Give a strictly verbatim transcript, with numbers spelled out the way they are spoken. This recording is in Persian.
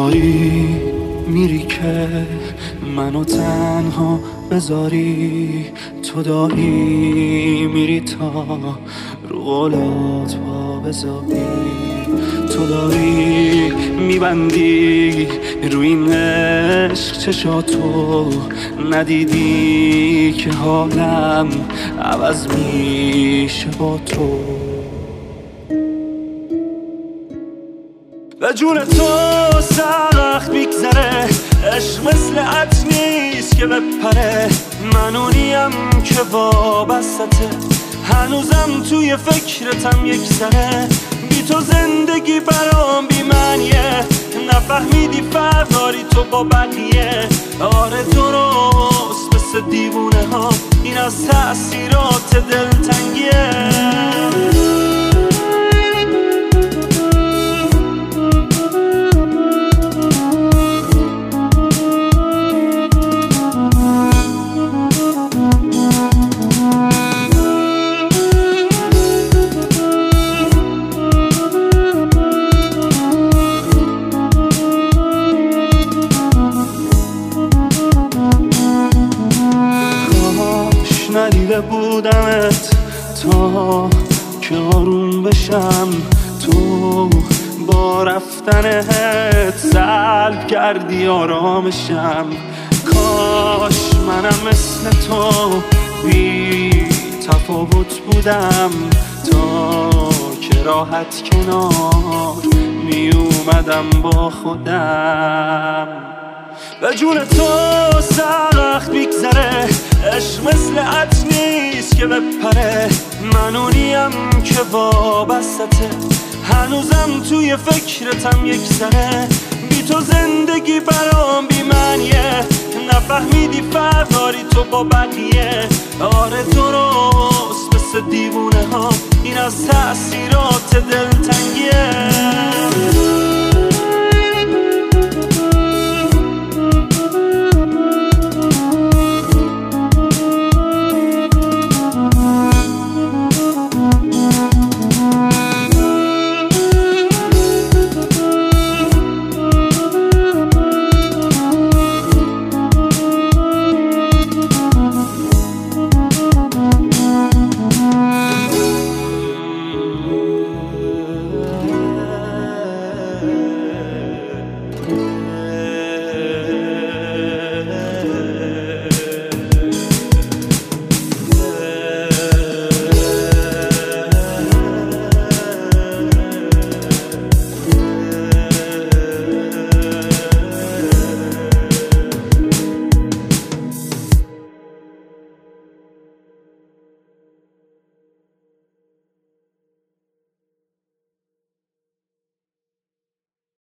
داری میری که منو تنها بذاری، تو داری میری تا رو قولات پا بذاری، تو داری میبندی روی این عشق چشاتو، ندیدی که حالم عوض میشه با تو. به جون تو سخت میگذره، عشق مثل عطر نیست که بپره، منونیم که وابستته، هنوزم توی فکرتم یک ذره، بی تو زندگی برام بی معنیه، نفهمیدی فرق داری تو با بقیه. آره درست مثل دیوونه ها، این از تأثیرات دلتنگیه. ندیده بودمت تا که آروم بشم، تو با رفتنت سلب کردی آرامشم. کاش منم مثل تو بی تفاوت بودم، تا که راحت کنار می اومدم با خودم. به جون تو سخت میگذره، عشق مثل عطر نیست که بپره، منونیم که وابستته، هنوزم توی فکرتم یک ذره، بی تو زندگی برام بی معنیه، نفهمیدی فرق داری تو با بقیه. آره درست مثل دیوونه ها، این از تأثیرات دلتنگیه.